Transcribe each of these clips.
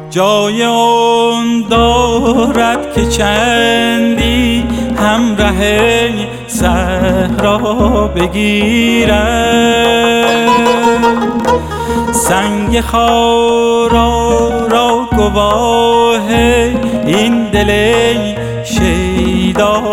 جای اون دارد که چندی همراه صحرا بگیرد، سنگ خارا را گواه این دل شیدا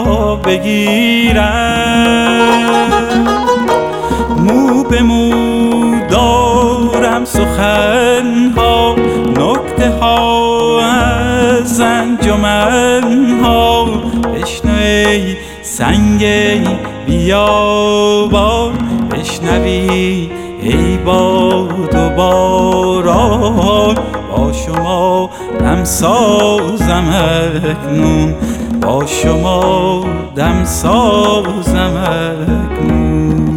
بگیرد. مو به مو دارم سخنها، نکته ها از انجمن ها. بشنو ای سنگ بیابان، بشنوی ای باد و باران. با شما دمسازم اکنون، با شما دمسازم اکنون.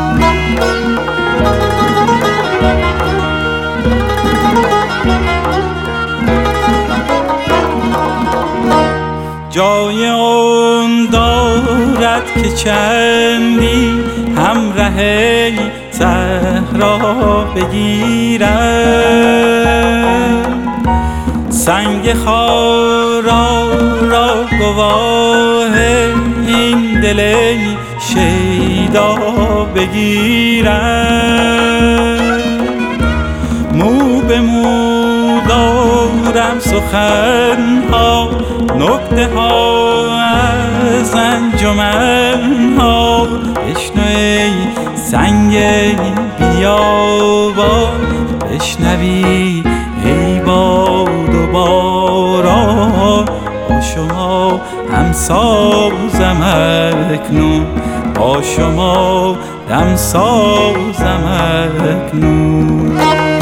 جای اون دارد که چندی همراه صحرا بگیرد، سنگ خارا را گواه این دل شیدا بگیرد. مو به مو دارم سخنها، نکته ها از انجمن ها. بشنو ای سنگ بیابان، بشنوی ای باد و باران. با شما همسازم اکنون، با شما دمسازم اکنون.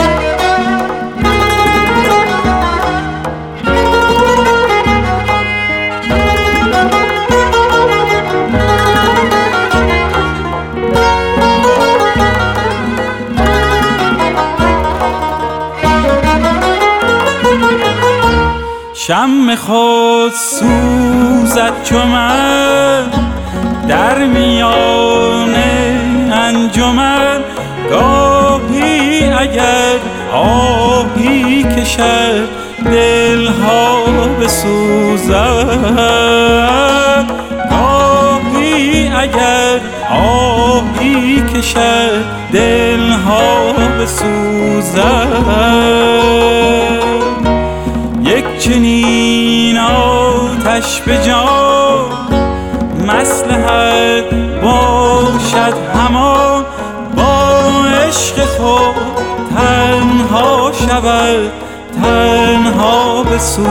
شمع خود سوزد چو من در میان انجمن، گاهی اگر آهی کشد دلها بسوزد، گاهی اگر آهی کشد دلها بسوزد. یک چنین آتش به جان مصلحت باشد همان، با عشق خود تنها شود تنها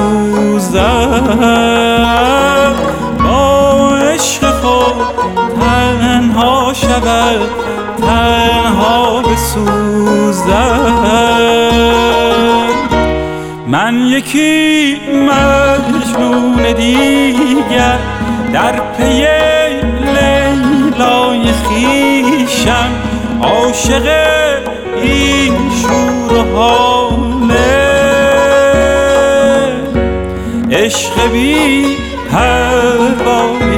بسوزد، با عشق خود تنها شود تنها بسوزد. من یکی مجنون دیگر در پی لیلای خویشم، عاشق این شور و حاله، عشق بی پروای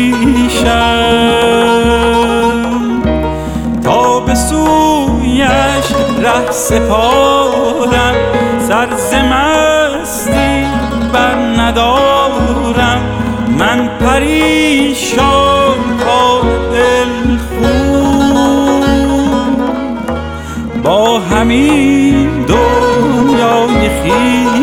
خویشم. تا به سویش ره سپارم، سر ز مستی بر ندارم. من پریشان تا دل خون با همین دنیای خویش.